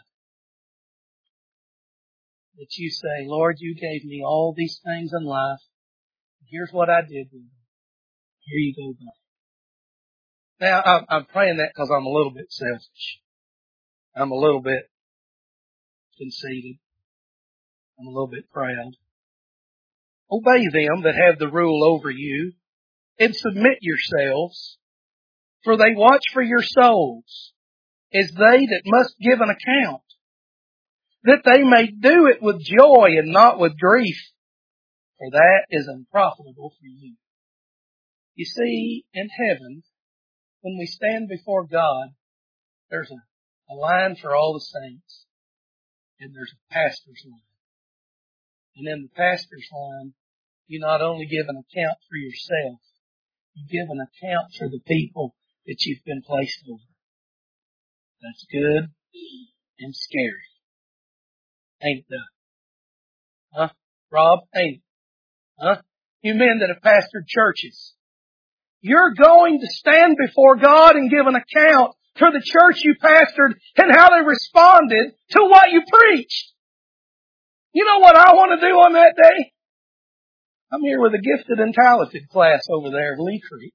that you say, Lord, you gave me all these things in life. Here's what I did with them. Here you go back. Now, I'm praying that because I'm a little bit selfish. I'm a little bit conceited. I'm a little bit proud. Obey them that have the rule over you, and submit yourselves, for they watch for your souls, as they that must give an account, that they may do it with joy and not with grief, for that is unprofitable for you. You see, in heaven, when we stand before God, there's a, a line for all the saints, and there's a pastor's line. And in the pastor's line, you not only give an account for yourself, you give an account for the people that you've been placed over. That's good and scary. Ain't that? Huh? Rob? Ain't. Huh? You men that have pastored churches. You're going to stand before God and give an account for the church you pastored and how they responded to what you preached. You know what I want to do on that day? I'm here with a gifted and talented class over there at Lee Creek.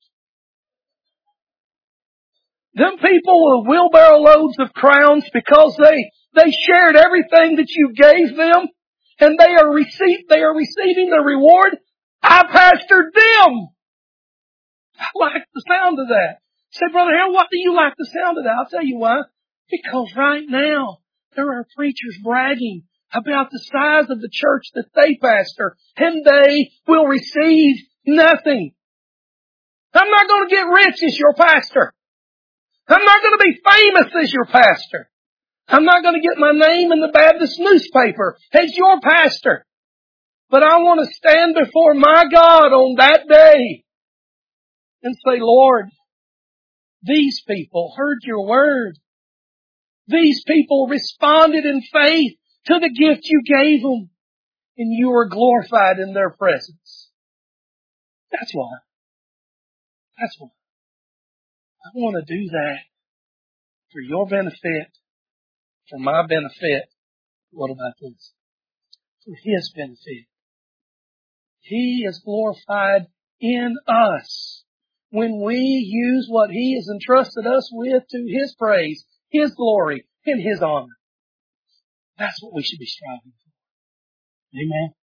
Them people with wheelbarrow loads of crowns because they, they shared everything that you gave them and they are receive, they are receiving the reward. I pastored them. I like the sound of that. Say, Brother Harold, what do you like the sound of that? I'll tell you why. Because right now, there are preachers bragging about the size of the church that they pastor, and they will receive nothing. I'm not going to get rich as your pastor. I'm not going to be famous as your pastor. I'm not going to get my name in the Baptist newspaper as your pastor. But I want to stand before my God on that day and say, Lord, these people heard your word. These people responded in faith to the gift you gave them, and you were glorified in their presence. That's why. That's why. I want to do that for your benefit, for my benefit. What about this? For His benefit. He is glorified in us when we use what He has entrusted us with to His praise, His glory, and His honor. That's what we should be striving for. Amen.